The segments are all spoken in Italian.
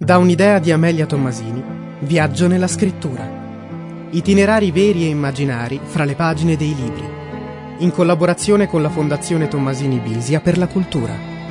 Da un'idea di Amelia Tommasini, viaggio nella scrittura. Itinerari veri e immaginari fra le pagine dei libri. In collaborazione con la Fondazione Tommasini Bisia per la cultura.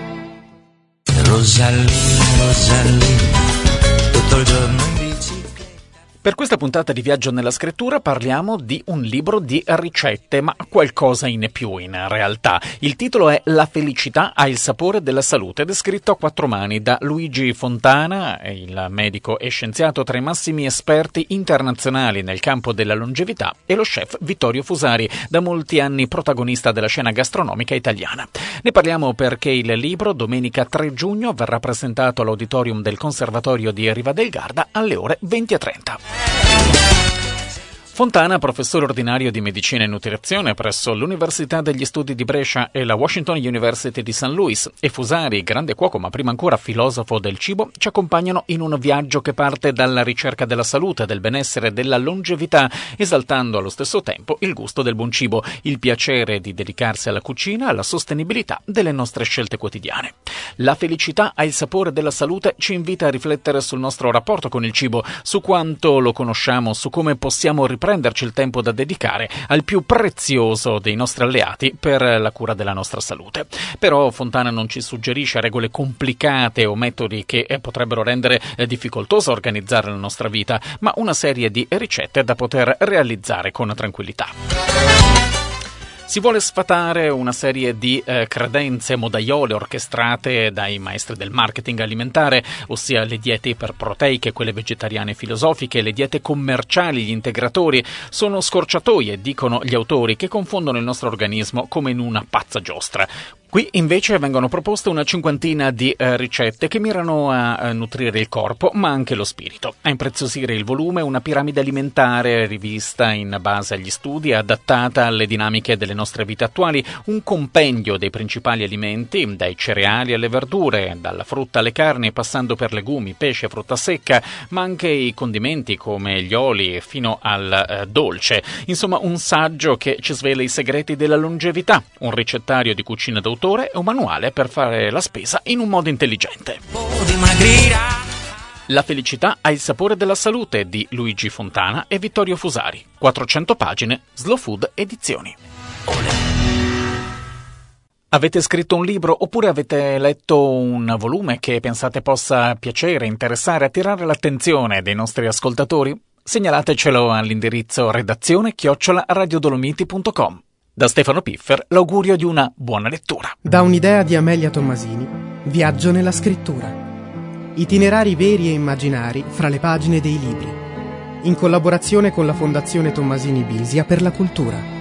Rosallina, Rosallina, tutto il giorno in bicicletta. Per questa puntata di Viaggio nella scrittura parliamo di un libro di ricette, ma qualcosa in più in realtà. Il titolo è La felicità ha il sapore della salute ed è scritto a quattro mani da Luigi Fontana, il medico e scienziato tra i massimi esperti internazionali nel campo della longevità, e lo chef Vittorio Fusari, da molti anni protagonista della scena gastronomica italiana. Ne parliamo perché il libro domenica 3 giugno verrà presentato all'Auditorium del Conservatorio di Riva del Garda alle ore 20:30. Fontana, professore ordinario di medicina e nutrizione presso l'Università degli Studi di Brescia e la Washington University di St. Louis, e Fusari, grande cuoco ma prima ancora filosofo del cibo, ci accompagnano in un viaggio che parte dalla ricerca della salute, del benessere e della longevità, esaltando allo stesso tempo il gusto del buon cibo, il piacere di dedicarsi alla cucina e alla sostenibilità delle nostre scelte quotidiane. La felicità ha il sapore della salute ci invita a riflettere sul nostro rapporto con il cibo, su quanto lo conosciamo, su come possiamo riprenderci il tempo da dedicare al più prezioso dei nostri alleati per la cura della nostra salute. Però Fontana non ci suggerisce regole complicate o metodi che potrebbero rendere difficoltoso organizzare la nostra vita, ma una serie di ricette da poter realizzare con tranquillità. Si vuole sfatare una serie di credenze modaiole orchestrate dai maestri del marketing alimentare, ossia le diete iperproteiche, quelle vegetariane filosofiche, le diete commerciali, gli integratori. Sono scorciatoie, dicono gli autori, che confondono il nostro organismo come in una pazza giostra. Qui invece vengono proposte una cinquantina di ricette che mirano a nutrire il corpo ma anche lo spirito, a impreziosire il volume, una piramide alimentare rivista in base agli studi, adattata alle dinamiche delle nostre vite attuali, un compendio dei principali alimenti, dai cereali alle verdure, dalla frutta alle carni, passando per legumi, pesce, frutta secca, ma anche i condimenti come gli oli fino al dolce. Insomma, un saggio che ci svela i segreti della longevità, un ricettario di cucina d'autore e un manuale per fare la spesa in un modo intelligente. La felicità ha il sapore della salute di Luigi Fontana e Vittorio Fusari. 400 pagine, Slow Food Edizioni. Avete scritto un libro oppure avete letto un volume che pensate possa piacere, interessare, attirare l'attenzione dei nostri ascoltatori? Segnalatecelo all'indirizzo redazione@radiodolomiti.com. Da Stefano Piffer l'augurio di una buona lettura. Da un'idea di Amelia Tommasini, viaggio nella scrittura. Itinerari veri e immaginari fra le pagine dei libri. In collaborazione con la Fondazione Tommasini Bisia per la cultura.